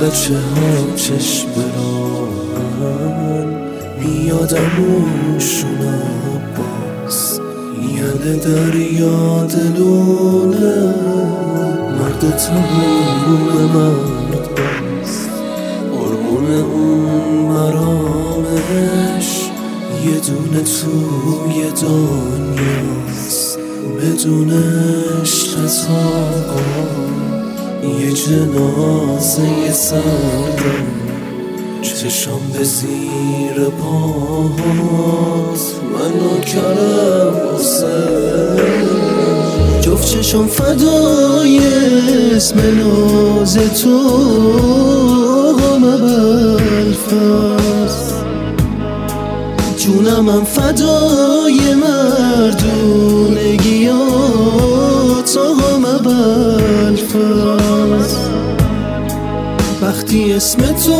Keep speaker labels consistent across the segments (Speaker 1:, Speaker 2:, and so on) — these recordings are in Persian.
Speaker 1: بچه ها چشم بران میادم اوشون عباس یعنی دریا دلونه مرد تموم مرد باز قربون اون مرامش یه دونه توی دنیاست بدونش خطاقا یه جنازه سردم چشم به زیر پاهات منو کرم واسه جفت چشم فدای اسم ناز تو مبلفست جونم هم فدای مردونگیات آقا مبلفست وقتی اسم تو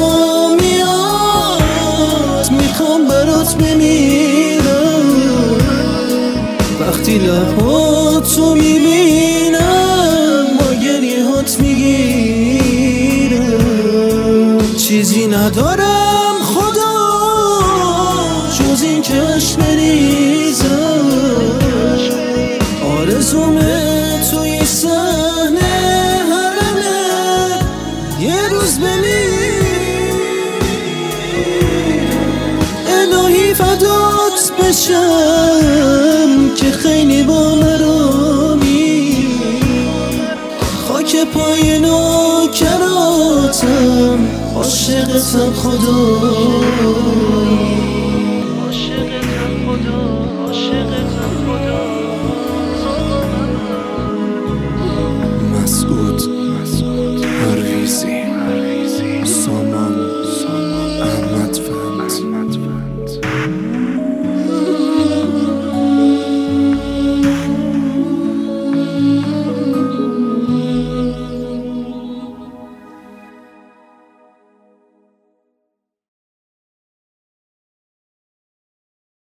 Speaker 1: میاد میخوام برات بمیرم وقتی لباتو میبینم با گریهات میگیرم چیزی ندارم خدا جز این که عشق بریزم آرزومه توی صحنه حرمه یه روز الهی فدات بشم که خیلی با مرامی خاک پای نوکراتم عاشقتم خدا